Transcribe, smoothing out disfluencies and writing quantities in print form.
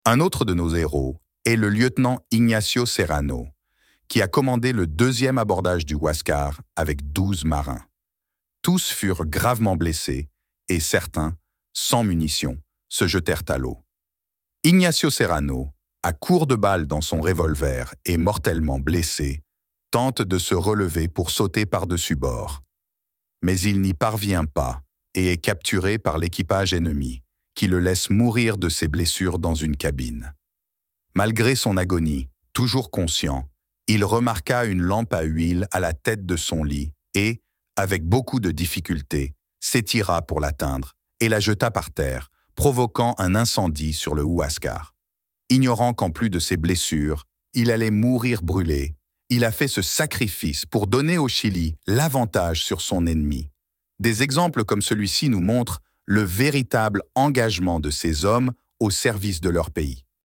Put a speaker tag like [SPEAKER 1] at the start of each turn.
[SPEAKER 1] Un autre de nos héros est le lieutenant Ignacio Serrano, qui a commandé le deuxième abordage du Huáscar avec 12 marins. Tous furent gravement blessés et certains, sans munitions, se jetèrent à l'eau. Ignacio Serrano, à court de balles dans son revolver et mortellement blessé, tente de se relever pour sauter par-dessus bord. Mais il n'y parvient pas et est capturé par l'équipage ennemi, qui le laisse mourir de ses blessures dans une cabine. Malgré son agonie, toujours conscient, il remarqua une lampe à huile à la tête de son lit et, avec beaucoup de difficulté, s'étira pour l'atteindre et la jeta par terre, provoquant un incendie sur le Huáscar. Ignorant qu'en plus de ses blessures, il allait mourir brûlé, il a fait ce sacrifice pour donner au Chili l'avantage sur son ennemi. Des exemples comme celui-ci nous montrent le véritable engagement de ces hommes au service de leur pays.